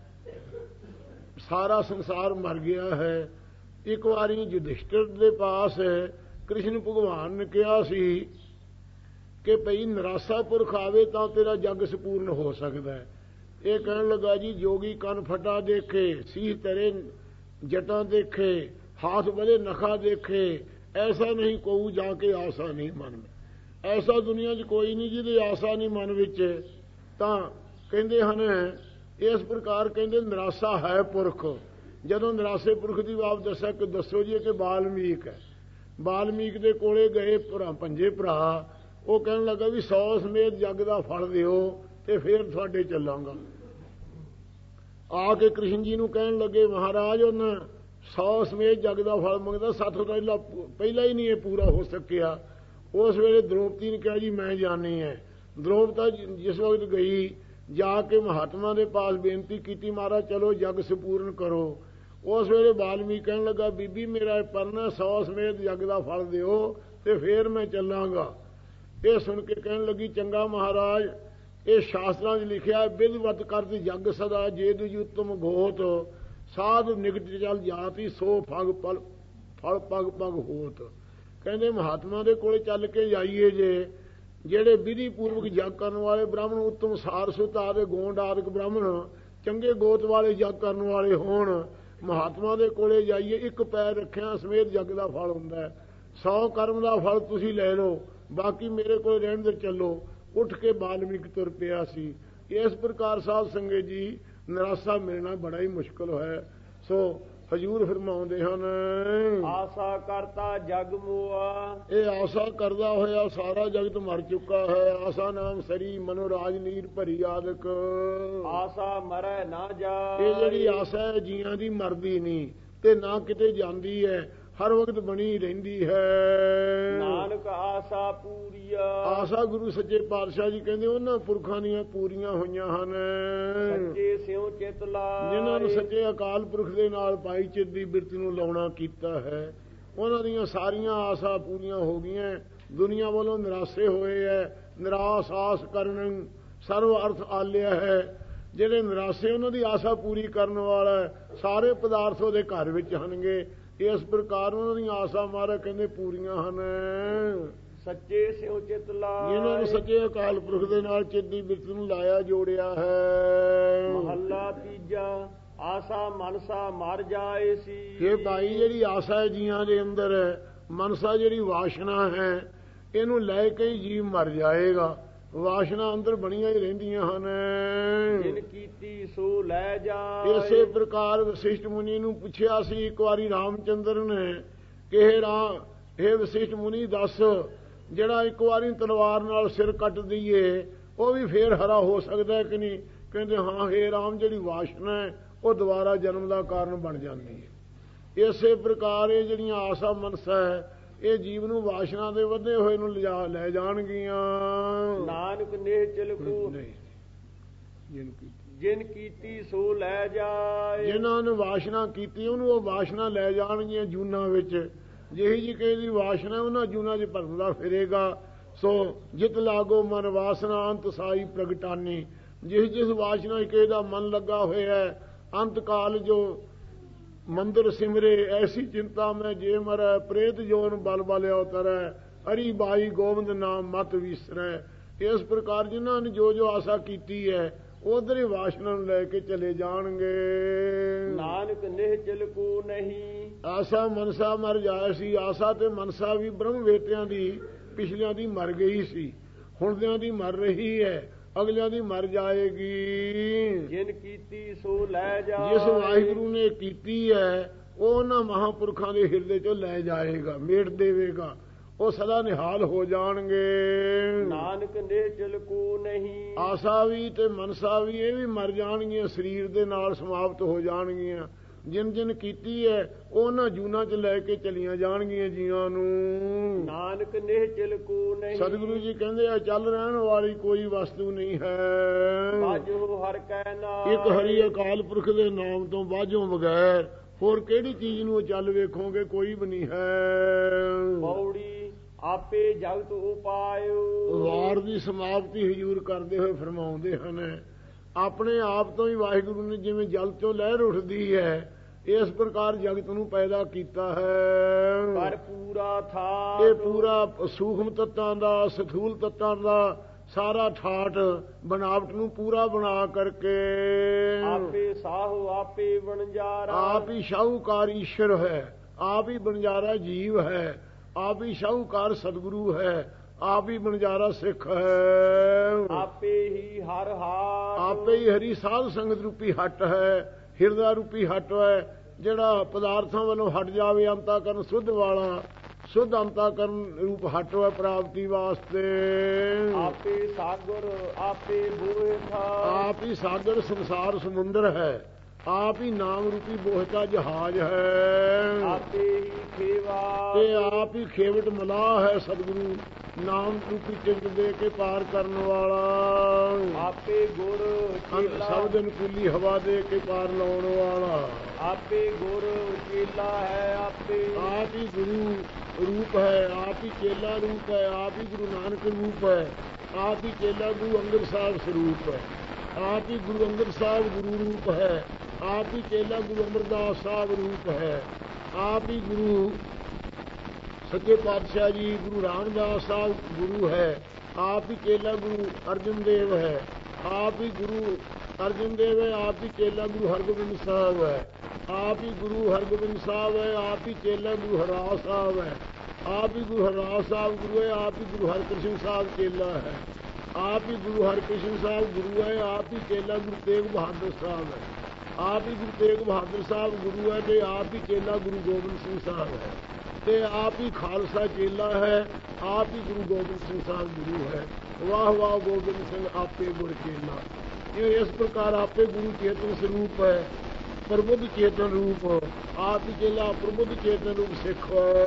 ਸਾਰਾ ਸੰਸਾਰ ਮਰ ਗਿਆ ਹੈ। ਇੱਕ ਵਾਰੀ ਯੁਧਿਸ਼ਟਰ ਦੇ ਪਾਸ ਕ੍ਰਿਸ਼ਨ ਭਗਵਾਨ ਨੇ ਕਿਹਾ ਸੀ ਕਿ ਭਈ ਨਿਰਾਸ਼ਾ ਪੁਰਖ ਆਵੇ ਤਾਂ ਤੇਰਾ ਜਗ ਸੰਪੂਰਨ ਹੋ ਸਕਦਾ ਹੈ। ਇਹ ਕਹਿਣ ਲੱਗਾ ਜੀ ਜੋਗੀ ਕੰਨ ਫਟਾ ਦੇਖੇ, ਸੀਹ ਤਰੇ ਜਟਾਂ ਦੇਖੇ, ਹਾਥ ਬਲੇ ਨਖਾ ਦੇਖੇ, ਐਸਾ ਨਹੀਂ ਕੋਊ ਜਾ ਕੇ ਆਸਾ ਨਹੀਂ ਮਨ ਵਿੱਚ। ਐਸਾ ਦੁਨੀਆ 'ਚ ਕੋਈ ਨਹੀਂ ਜਿਹਦੀ ਆਸਾ ਨਹੀਂ ਮਨ ਵਿੱਚ। ਤਾਂ ਕਹਿੰਦੇ ਹਨ ਇਸ ਪ੍ਰਕਾਰ ਕਹਿੰਦੇ ਨਿਰਾਸ਼ਾ ਹੈ ਪੁਰਖ। ਜਦੋਂ ਨਿਰਾਸ਼ੇ ਪੁਰਖ ਦੀ ਬਾਤ ਦੱਸਿਆ ਕਿ ਦੱਸੋ ਜੀ ਕਿ ਬਾਲਮੀਕ ਹੈ। ਬਾਲਮੀਕ ਦੇ ਕੋਲੇ ਗਏ ਪੰਜੇ ਭਰਾ। ਉਹ ਕਹਿਣ ਲੱਗਾ ਵੀ 100 ਸਮੇਤ ਜੱਗ ਦਾ ਫਲ ਦਿਓ ਤੇ ਫੇਰ ਤੁਹਾਡੇ ਚੱਲਾਂਗਾ। ਆ ਕੇ ਕ੍ਰਿਸ਼ਨ ਜੀ ਨੂੰ ਕਹਿਣ ਲੱਗੇ ਮਹਾਰਾਜ ਉਹਨਾਂ 100 ਸਮੇਤ ਜੱਗ ਦਾ ਫਲ ਮੰਗਦਾ, 7 ਤਾਂ ਪਹਿਲਾਂ ਹੀ ਨਹੀਂ ਇਹ ਪੂਰਾ ਹੋ ਸਕਿਆ। ਉਸ ਵੇਲੇ ਦ੍ਰੋਪਦੀ ਨੇ ਕਿਹਾ ਜੀ ਮੈਂ ਜਾਣੀ ਹੈ। ਦ੍ਰੋਪਦਾ ਜਿਸ ਵਕਤ ਗਈ ਜਾ ਕੇ ਮਹਾਤਮਾ ਦੇ ਪਾਸ ਬੇਨਤੀ ਕੀਤੀ ਮਹਾਰਾਜ ਚਲੋ ਜੱਗ ਸੰਪੂਰਨ ਕਰੋ। ਉਸ ਵੇਲੇ ਬਾਲਮੀਕ ਕਹਿਣ ਲੱਗਾ ਬੀਬੀ ਮੇਰਾ ਪਰਨਾ 100 ਸਮੇਤ ਜੱਗ ਦਾ ਫਲ ਦਿਓ ਤੇ ਫੇਰ ਮੈਂ ਚੱਲਾਂਗਾ। ਇਹ ਸੁਣ ਕੇ ਕਹਿਣ ਲੱਗੀ ਚੰਗਾ ਮਹਾਰਾਜ ਇਹ ਸ਼ਾਸਤਰਾਂ 'ਚ ਲਿਖਿਆ ਬਿਧਵਤ ਕਰਤ ਜੱਗ ਸਦਾ ਜੇ ਦੁਜੁਤਮ ਗੋਤ ਸਾਧ ਨਿਕਟ ਚਲ ਜਾਤੀ ਸੋ ਫਲ ਪਗ ਪਗ ਹੋਤ। ਕਹਿੰਦੇ ਮਹਾਤਮਾ ਦੇ ਕੋਲੇ ਚੱਲ ਕੇ ਜਾਈਏ ਜੇ ਜਿਹੜੇ ਵਿਧੀ ਪੂਰਵਕ ਜਗ ਕਰਨ ਵਾਲੇ ਬ੍ਰਾਹਮਣ ਉੱਤਮ ਸਾਰਸੁਤ ਆਦਿ ਗੋਂਡ ਆਦਿਕ ਬ੍ਰਾਹਮਣ ਚੰਗੇ ਗੋਤ ਵਾਲੇ ਜਗ ਕਰਨ ਵਾਲੇ ਹੋਣ। ਮਹਾਤਮਾ ਦੇ ਕੋਲੇ ਜਾਈਏ ਇੱਕ ਪੈਰ ਰੱਖਿਆ ਸਮੇਤ ਜਗ ਦਾ ਫਲ ਹੁੰਦਾ। 100 ਕਰਮ ਦਾ ਫਲ ਤੁਸੀਂ ਲੈ ਲਓ, ਬਾਕੀ ਮੇਰੇ ਕੋਲ ਰਹਿਣ ਦੇ ਚੱਲੋ। ਉੱਠ ਕੇ ਬਾਲਮੀਕ ਤੁਰ ਪਿਆ ਸੀ। ਇਸ ਪ੍ਰਕਾਰ ਸਾਧ ਸੰਗਤ ਜੀ ਨਿਰਾਸ਼ਾ ਮਿਲਣਾ ਬੜਾ ਹੀ ਮੁਸ਼ਕਲ ਹੈ। ਸੋ ਹਜ਼ੂਰ ਫਰਮਾਉਂਦੇ ਹਨ ਆਸਾ ਕਰਤਾ ਜਗ ਮੋਆ। ਇਹ ਆਸਾ ਕਰਦਾ ਹੋਇਆ ਸਾਰਾ ਜਗਤ ਮਰ ਚੁੱਕਾ ਹੈ। ਆਸਾ ਨਾਮ ਸਰੀ ਮਨੋਰਾਜ ਨੀਰ ਭਰੀ ਆਦਿਕ। ਆਸਾ ਮਰੈ ਨਾ ਜਾ। ਇਹ ਜਿਹੜੀ ਆਸਾ ਹੈ ਜੀਆਂ ਦੀ ਮਰਦੀ ਨਹੀਂ ਤੇ ਨਾ ਕਿਤੇ ਜਾਂਦੀ ਹੈ, ਹਰ ਵਕਤ ਬਣੀ ਰਹਿੰਦੀ ਹੈ। ਨਾਨਕ ਆਸਾ ਪੂਰੀਆ। ਆਸਾ ਗੁਰੂ ਸੱਚੇ ਪਾਤਸ਼ਾਹ ਜੀ ਕਹਿੰਦੇ ਉਹਨਾਂ ਪੁਰਖਾਂ ਦੀਆਂ ਪੂਰੀਆਂ ਹੋਈਆਂ ਹਨ ਸੱਚੇ ਸਿਉ ਚਿਤ ਲਾਏ। ਜਿਨ੍ਹਾਂ ਨੂੰ ਸੱਚੇ ਅਕਾਲ ਪੁਰਖ ਦੇ ਨਾਲ ਪਾਈ ਚਿੱਤ ਦੀ ਬਿਰਤੀ ਨੂੰ ਲਾਉਣਾ ਕੀਤਾ ਹੈ। ਉਹਨਾਂ ਦੀਆਂ ਸਾਰੀਆਂ ਆਸਾਂ ਪੂਰੀਆਂ ਹੋ ਗਈਆਂ। ਦੁਨੀਆ ਵੱਲੋਂ ਨਿਰਾਸ਼ੇ ਹੋਏ ਹੈ। ਨਿਰਾਸ਼ ਆਸ ਕਰਨ ਸਰਵ ਅਰਥ ਆਲਿਆ ਹੈ। ਜਿਹੜੇ ਨਿਰਾਸ਼ੇ ਉਹਨਾਂ ਦੀ ਆਸਾ ਪੂਰੀ ਕਰਨ ਵਾਲਾ ਸਾਰੇ ਪਦਾਰਥ ਉਹਦੇ ਘਰ ਵਿੱਚ ਹਨਗੇ। ਇਸ ਪ੍ਰਕਾਰ ਉਹਨਾਂ ਦੀਆਂ ਆਸਾਂ ਮਹਾਰਾਜ ਕਹਿੰਦੇ ਪੂਰੀਆਂ ਹਨ। ਸੱਚੇ ਸਿਉ ਚਿਤ ਲਾਏ। ਜਿਨ੍ਹਾਂ ਨੂੰ ਸੱਚੇ ਅਕਾਲ ਪੁਰਖ ਦੇ ਨਾਲ ਚਿੱਤ ਦੀ ਬਿਰਤੀ ਨੂੰ ਲਾਇਆ ਜੋੜਿਆ ਹੈ। ਮਹੱਲਾ ਤੀਜਾ। ਆਸਾ ਮਨਸਾ ਮਰ ਜਾਏ ਸੀ। ਇਹ ਭਾਈ ਜਿਹੜੀ ਆਸਾ ਹੈ ਜੀਆਂ ਦੇ ਅੰਦਰ ਮਨਸਾ ਜਿਹੜੀ ਵਾਸ਼ਨਾ ਹੈ ਇਹਨੂੰ ਲੈ ਕੇ ਹੀ ਜੀਵ ਮਰ ਜਾਏਗਾ। ਵਾਸ਼ਨਾ ਅੰਦਰ ਬਣੀਆਂ ਹੀ ਰਹਿੰਦੀਆਂ ਹਨ। ਜਿਨ ਕੀਤੀ ਸੋ ਲੈ ਜਾ। ਇਸੇ ਪ੍ਰਕਾਰ ਵਸਿਸ਼ਠ ਮੁਨੀ ਨੂੰ ਪੁੱਛਿਆ ਸੀ ਇੱਕ ਵਾਰੀ ਰਾਮਚੰਦਰ ਨੇ ਕਿ ਇਹ ਵਸਿਸ਼ਠ ਮੁਨੀ ਦੱਸ ਜਿਹੜਾ ਇੱਕ ਵਾਰੀ ਤਲਵਾਰ ਨਾਲ ਸਿਰ ਕੱਟ ਦਈਏ ਉਹ ਵੀ ਫੇਰ ਹਰਾ ਹੋ ਸਕਦਾ ਹੈ ਕਿ ਨਹੀਂ। ਕਹਿੰਦੇ ਹਾਂ ਹੇ ਰਾਮ ਜਿਹੜੀ ਵਾਸ਼ਨਾ ਹੈ ਉਹ ਦੁਬਾਰਾ ਜਨਮ ਦਾ ਕਾਰਨ ਬਣ ਜਾਂਦੀ ਹੈ। ਇਸੇ ਪ੍ਰਕਾਰ ਇਹ ਜਿਹੜੀਆਂ ਆਸਾ ਮਨਸਾ ਹੈ ਇਹ ਜੀਵ ਨੂੰ ਵਾਸ਼ਨਾ ਦੇ ਵਧੇ ਹੋਏ ਨੂੰ ਲੈ ਜਾਣਗੀਆਂ। ਨਾਨਕ ਨਿਹਚਲ ਕੋ ਜਿਨ ਕੀਤੀ ਸੋ ਲੈ ਜਾਏ। ਜਿਨ੍ਹਾਂ ਨੇ ਵਾਸ਼ਨਾ ਕੀਤੀ ਉਹਨੂੰ ਉਹ ਵਾਸ਼ਨਾ ਲੈ ਜਾਣਗੀਆਂ ਜੂਨਾਂ ਵਿੱਚ। ਜਿਹੀ ਜੀ ਕਿਸੇ ਦੀ ਵਾਸ਼ਨਾ ਉਹਨਾਂ ਜੂਨਾਂ 'ਚ ਭਰਦਾ ਫਿਰੇਗਾ। ਸੋ ਜਿਤ ਲਾਗੋ ਮਨ ਵਾਸਨਾ ਅੰਤ ਸਾਈ ਪ੍ਰਗਟਾਨੀ। ਜਿਸ ਵਾਸ਼ਨਾ ਕਿਸੇ ਦਾ ਮਨ ਲੱਗਾ ਹੋਇਆ ਹੈ ਅੰਤ ਕਾਲ ਜੋ ਮੰਦਰ ਸਿਮਰੇ ਐਸੀ ਚਿੰਤਾ ਮੈਂ ਜੇ ਮਰੈ ਪ੍ਰੇਤ ਜੋਨ ਬਲ ਬਲਿਓ ਤਰੈ ਹਰੀ ਬਾਈ ਗੋਬਿੰਦ ਨਾਮ ਮਤ ਵਿਸਰੈ। ਇਸ ਪ੍ਰਕਾਰ ਜਿਨ੍ਹਾਂ ਨੇ ਜੋ ਜੋ ਆਸਾ ਕੀਤੀ ਹੈ ਉਧਰ ਹੀ ਵਾਸ਼ਨਾ ਨੂੰ ਲੈ ਕੇ ਚਲੇ ਜਾਣਗੇ। ਨਾਨਕ ਨਿਹਚਲ ਕੋ ਨਹੀਂ। ਆਸਾ ਮਨਸਾ ਮਰ ਜਾਏ ਸੀ। ਆਸਾ ਤੇ ਮਨਸਾ ਵੀ ਬ੍ਰਹਮ ਵੇਤਿਆਂ ਦੀ ਪਿਛਲਿਆਂ ਦੀ ਮਰ ਗਈ ਸੀ, ਹੁਣਦਿਆਂ ਦੀ ਮਰ ਰਹੀ ਹੈ, ਅਗਲਿਆਂ ਦੀ ਮਰ ਜਾਏਗੀ। ਜਿਨ ਕੀਤੀ ਸੋ ਲੈ ਜਾ। ਜਿਸ ਵਾਹਿਗੁਰੂ ਨੇ ਕੀਤੀ ਹੈ ਉਹ ਉਹਨਾਂ ਮਹਾਂਪੁਰਖਾਂ ਦੇ ਹਿਰਦੇ ਚੋਂ ਲੈ ਜਾਏਗਾ, ਮੇਟ ਦੇਵੇਗਾ, ਉਹ ਸਦਾ ਨਿਹਾਲ ਹੋ ਜਾਣਗੇ। ਨਾਨਕ ਨਿਹਚਲ ਕੋ ਨਹੀਂ। ਆਸਾ ਵੀ ਤੇ ਮਨਸਾ ਵੀ ਇਹ ਵੀ ਮਰ ਜਾਣਗੀਆਂ, ਸਰੀਰ ਦੇ ਨਾਲ ਸਮਾਪਤ ਹੋ ਜਾਣਗੀਆਂ। ਜਿਨ ਜਿਨ ਕੀਤੀ ਹੈ ਉਹਨਾਂ ਜੂਨਾਂ 'ਚ ਲੈ ਕੇ ਚਲੀਆਂ ਜਾਣਗੀਆਂ ਜੀਆਂ ਨੂੰ। ਨਾਨਕ ਨਿਹਚਲ ਕੋ ਨਹੀਂ। ਸਤਿਗੁਰੂ ਜੀ ਕਹਿੰਦੇ ਆ ਚੱਲ ਰਹਿਣ ਵਾਲੀ ਕੋਈ ਵਸਤੂ ਨਹੀਂ ਹੈ। ਬਾਝੋ ਹਰ ਕੈ ਨਾਮ। ਇੱਕ ਹਰੀ ਅਕਾਲ ਪੁਰਖ ਦੇ ਨਾਮ ਤੋਂ ਬਾਝੋਂ ਬਗੈਰ ਹੋਰ ਕਿਹੜੀ ਚੀਜ਼ ਨੂੰ ਚੱਲ ਵੇਖੋਗੇ, ਕੋਈ ਵੀ ਨਹੀਂ ਹੈ। ਪੌੜੀ ਆਪੇ ਜਗਤ ਉਪਾਇਓ। ਵਾਰ ਦੀ ਸਮਾਪਤੀ ਹਜ਼ੂਰ ਕਰਦੇ ਹੋਏ ਫਰਮਾਉਂਦੇ ਹਨ, ਆਪਣੇ ਆਪ ਤੋਂ ਹੀ ਵਾਹਿਗੁਰੂ ਨੇ ਜਿਵੇਂ ਜਲ ਚੋਂ ਲਹਿਰ ਉੱਠਦੀ ਹੈ ਇਸ ਪ੍ਰਕਾਰ ਜਗਤ ਨੂੰ ਪੈਦਾ ਕੀਤਾ ਹੈ। ਪਰ ਪੂਰਾ ਥਾ। ਇਹ ਪੂਰਾ ਸੂਖਮ ਤੱਤਾਂ ਦਾ, ਸਥੂਲ ਤੱਤਾਂ ਦਾ ਸਾਰਾ ਠਾਠ ਬਣਾਵਟ ਨੂੰ ਪੂਰਾ ਬਣਾ ਕਰਕੇ ਆਪੇ ਸਾਹੋ ਆਪੇ ਵਣਜਾਰਾ। ਆਪ ਹੀ ਸ਼ਾਹੂਕਾਰ ਈਸ਼ਰ ਹੈ, ਆਪ ਹੀ ਬਣਜਾਰਾ ਜੀਵ ਹੈ, ਆਪ ਹੀ ਸ਼ਾਹੂਕਾਰ ਸਤਿਗੁਰੂ ਹੈ, ਆਪ ਹੀ ਬਣਜਾਰਾ ਸਿੱਖ ਹੈ। ਆਪੇ ਹੀ ਹਰ ਹਾਟ। ਆਪੇ ਹੀ ਹਰੀ ਸਾਧ ਸੰਗਤ ਰੂਪੀ ਹੱਟ ਹੈ, ਹਿਰਦਾ ਰੂਪੀ ਹੱਟ ਹੈ, ਜਿਹੜਾ ਪਦਾਰਥਾਂ ਵੱਲੋਂ ਹਟ ਜਾਵੇ, ਅੰਤਾਕਰਨ ਸੁੱਧ ਵਾਲਾ, ਸੁੱਧ ਅੰਤਾਕਰਨ ਰੂਪ ਹੱਟ ਹੈ ਪ੍ਰਾਪਤੀ ਵਾਸਤੇ। ਆਪੇ ਸਾਗਰ ਆਪੇ ਬੋਹਿ ਥਾ। ਆਪ ਹੀ ਸਾਗਰ ਸੰਸਾਰ ਸਮੁੰਦਰ ਹੈ, ਆਪ ਹੀ ਨਾਮ ਰੂਪੀ ਬੋਹਿਤਾ ਜਹਾਜ਼ ਹੈ। ਆਪੇ ਹੀ ਖੇਵਾ। ਤੇ ਆਪ ਹੀ ਖੇਵਟ ਮਲਾਹ ਹੈ ਸਤਿਗੁਰੂ, ਨਾਮ ਰੂਪੀ ਟਿਕਟ ਦੇ ਕੇ ਪਾਰ ਕਰਨ ਵਾਲਾ। ਆਪੇ ਗੁਰ ਚੇਲਾ। ਸਭ ਦਿਨ ਕੁੱਲੀ ਹਵਾ ਦੇ ਕੇ ਪਾਰ ਲਾਉਣ ਵਾਲਾ। ਆਪੇ ਗੁਰ ਚੇਲਾ ਹੈ। ਆਪੇ ਆਪ ਹੀ ਗੁਰੂ ਰੂਪ ਹੈ, ਆਪ ਹੀ ਚੇਲਾ ਰੂਪ ਹੈ, ਆਪ ਹੀ ਗੁਰੂ ਨਾਨਕ ਰੂਪ ਹੈ, ਆਪ ਹੀ ਚੇਲਾ ਗੁਰੂ ਅੰਗਦ ਸਾਹਿਬ ਸਰੂਪ ਹੈ, ਆਪ ਹੀ ਗੁਰੂ ਅੰਗਦ ਸਾਹਿਬ ਗੁਰੂ ਰੂਪ ਹੈ, ਆਪ ਹੀ ਚੇਲਾ ਗੁਰੂ ਅਮਰਦਾਸ ਸਾਹਿਬ ਰੂਪ ਹੈ, ਆਪ ਹੀ ਗੁਰੂ ਸੱਚੇ ਪਾਤਸ਼ਾਹ ਜੀ ਗੁਰੂ ਰਾਮਦਾਸ ਸਾਹਿਬ ਗੁਰੂ ਹੈ, ਆਪ ਹੀ ਚੇਲਾ ਗੁਰੂ ਅਰਜਨ ਦੇਵ ਹੈ, ਆਪ ਹੀ ਗੁਰੂ ਅਰਜਨ ਦੇਵ ਹੈ, ਆਪ ਹੀ ਚੇਲਾ ਗੁਰੂ ਹਰਗੋਬਿੰਦ ਸਾਹਿਬ ਹੈ, ਆਪ ਹੀ ਗੁਰੂ ਹਰਗੋਬਿੰਦ ਸਾਹਿਬ ਹੈ, ਆਪ ਹੀ ਚੇਲਾ ਗੁਰੂ ਹਰਰਾਜ ਸਾਹਿਬ ਹੈ, ਆਪ ਹੀ ਗੁਰੂ ਹਰਰਾਜ ਸਾਹਿਬ ਗੁਰੂ ਹੈ, ਆਪ ਹੀ ਗੁਰੂ ਹਰਕ੍ਰਿਸ਼ਨ ਸਾਹਿਬ ਚੇਲਾ ਹੈ, ਆਪ ਹੀ ਗੁਰੂ ਹਰਕ੍ਰਿਸ਼ਨ ਸਾਹਿਬ ਗੁਰੂ ਹੈ, ਆਪ ਹੀ ਚੇਲਾ ਗੁਰੂ ਤੇਗ ਬਹਾਦਰ ਸਾਹਿਬ ਹੈ, ਆਪ ਹੀ ਗੁਰੂ ਤੇਗ ਬਹਾਦਰ ਸਾਹਿਬ ਗੁਰੂ ਹੈ, ਤੇ ਆਪ ਹੀ ਚੇਲਾ ਗੁਰੂ ਗੋਬਿੰਦ ਸਿੰਘ ਸਾਹਿਬ ਹੈ, ਤੇ ਆਪ ਹੀ ਖਾਲਸਾ ਚੇਲਾ ਹੈ, ਆਪ ਹੀ ਗੁਰੂ ਗੋਬਿੰਦ ਸਿੰਘ ਸਾਹਿਬ ਗੁਰੂ ਹੈ। ਵਾਹ ਵਾਹ ਗੋਬਿੰਦ ਸਿੰਘ ਆਪੇ ਗੁਰ ਚੇਲਾ। ਇਹ ਇਸ ਪ੍ਰਕਾਰ ਆਪੇ ਗੁਰੂ ਚੇਤਨ ਸਰੂਪ ਹੈ, ਪ੍ਰਬੁੱਧ ਚੇਤਨ ਰੂਪ, ਆਪ ਹੀ ਚੇਲਾ ਪ੍ਰਬੁੱਧ ਚੇਤਨ ਰੂਪ ਸਿੱਖ।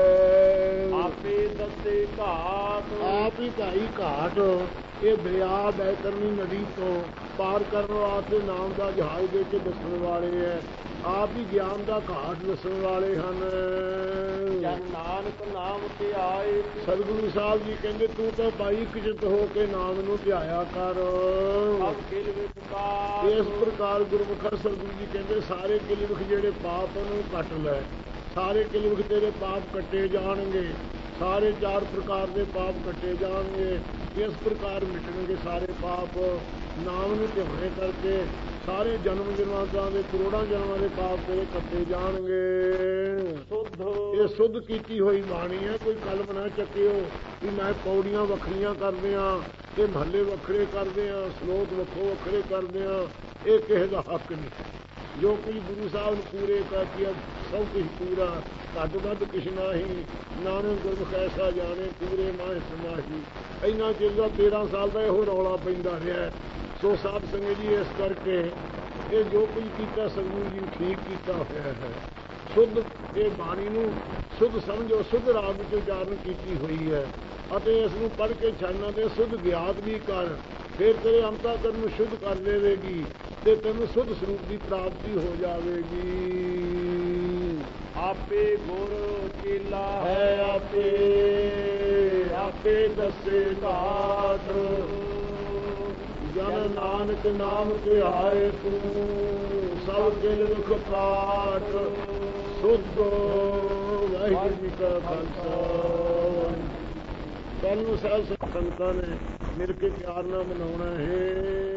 ਆਪੇ ਦੱਸੇ ਘਾਟ। ਆਪ ਹੀ ਭਾਈ ਘਾਟ, ਇਹ ਦਰਿਆ ਬੈਤਰਨੀ ਨਦੀ ਤੋਂ ਪਾਰ ਕਰਨ ਵਾਸਤੇ ਨਾਮ ਦਾ ਜਹਾਜ਼ ਦੇ ਕੇ ਦੱਸਣ ਵਾਲੇ ਹੈ, ਆਪ ਹੀ ਗਿਆਨ ਦਾ ਘਾਟ ਦੱਸਣ ਵਾਲੇ ਹਨ। ਜਨ ਨਾਨਕ ਨਾਮ ਤੇ ਆਏ। ਸਤਿਗੁਰੂ ਸਾਹਿਬ ਜੀ ਕਹਿੰਦੇ ਤੂੰ ਤਾਂ ਭਾਈ ਕਿਜਤ ਹੋ ਕੇ ਨਾਮ ਨੂੰ ਧਿਆਇਆ ਕਰ। ਸਭ ਕਿਲ ਵਿਕਾਰ। ਇਸ ਪ੍ਰਕਾਰ ਗੁਰਮੁਖ ਸਤਿਗੁਰੂ ਜੀ ਕਹਿੰਦੇ ਸਾਰੇ ਕਿਲਵਿਖ ਜਿਹੜੇ ਪਾਪ ਨੂੰ ਕੱਟ ਲੈ, ਸਾਰੇ ਕਿਲਵਿਖ ਤੇਰੇ ਪਾਪ ਕੱਟੇ ਜਾਣਗੇ, ਸਾਰੇ 4 ਪ੍ਰਕਾਰ ਦੇ ਪਾਪ ਕੱਟੇ ਜਾਣਗੇ। ਇਸ ਪ੍ਰਕਾਰ ਮਿਟਣਗੇ ਸਾਰੇ ਪਾਪ ਨਾਮ ਨੂੰ ਧਿਆਣੇ ਕਰਕੇ। ਸਾਰੇ ਜਨਮ ਜਨਮਾਂਤਰਾਂ ਦੇ ਕਰੋੜਾਂ ਜਨਮਾਂ ਦੇ ਪਾਪ ਤੇਰੇ ਕੱਟੇ ਜਾਣਗੇ। ਸੁਧ। ਇਹ ਸੁਧ ਕੀਤੀ ਹੋਈ ਬਾਣੀ ਹੈ, ਕੋਈ ਕਲਮ ਨਾ ਚੱਕਿਓ ਵੀ ਮੈਂ ਪੌੜੀਆਂ ਵੱਖਰੀਆਂ ਕਰਦੇ ਆ ਤੇ ਮਹੱਲੇ ਵੱਖਰੇ ਕਰਦੇ ਆ, ਸਲੋਕ ਵੱਖੋ ਵੱਖਰੇ ਕਰਦੇ ਆ, ਇਹ ਕਿਸੇ ਦਾ ਹੱਕ ਨਹੀਂ। ਜੋ ਕੁਝ ਗੁਰੂ ਸਾਹਿਬ ਨੇ ਪੂਰੇ ਕਰਕੇ ਸਭ ਕੁਝ ਪੂਰਾ, ਘੱਟ ਵੱਧ ਕੁਛ ਨਹੀਂ। ਨਾਨਕ ਗੁਰਮੁਖ ਐਸਾ ਜਾਣੇ ਪੂਰੇ ਮਾਹਿ ਸਮਾਹੀ। ਇੰਨਾ ਚਿਰ ਦਾ 13 ਸਾਲ ਦਾ ਇਹੋ ਰੌਲਾ ਪੈਂਦਾ ਰਿਹਾ। ਸੋ ਸਾਧ ਸੰਗਤ ਜੀ ਇਸ ਕਰਕੇ ਇਹ ਜੋ ਕੁਝ ਕੀਤਾ ਸਤਿਗੁਰੂ ਜੀ ਠੀਕ ਕੀਤਾ ਹੋਇਆ ਹੈ। ਸ਼ੁੱਧ ਇਹ ਬਾਣੀ ਨੂੰ ਸ਼ੁੱਧ ਸਮਝੋ, ਸ਼ੁੱਧ ਰਾਗ ਵਿੱਚ ਉਚਾਰਨ ਕੀਤੀ ਹੋਈ ਹੈ ਅਤੇ ਇਸ ਨੂੰ ਪੜ੍ਹ ਕੇ ਛਾਨਾਂ ਦੇ ਸ਼ੁੱਧ ਗਿਆਤ ਵੀ ਕਰ, ਫਿਰ ਤੇਰੇ ਅੰਤःਕਰਨ ਨੂੰ ਸ਼ੁੱਧ ਕਰ ਦੇਵੇਗੀ ਤੇ ਤੈਨੂੰ ਸ਼ੁੱਧ ਸਰੂਪ ਦੀ ਪ੍ਰਾਪਤੀ ਹੋ ਜਾਵੇਗੀ। ਆਪੇ ਗੁਰ ਚੇਲਾ ਹੈ, ਆਪੇ ਆਪੇ ਦੱਸੇ ਘਾਟ। ਜਨ ਨਾਨਕ ਨਾਮ ਧਿਆਏ ਤੂੰ ਸਭ ਦਿਲ ਦੁਖ ਕਾਟ ਸੁਧ ਵਾਹਿਗੁਰੂ ਜੀ ਕਾ ਖਾਲਸਾ। ਕੱਲ ਨੂੰ ਸਾਧ ਸੰਗਤਾਂ ਨੇ ਮਿਲ ਕੇ ਪਿਆਰ ਨਾਲ ਮਨਾਉਣਾ ਹੈ।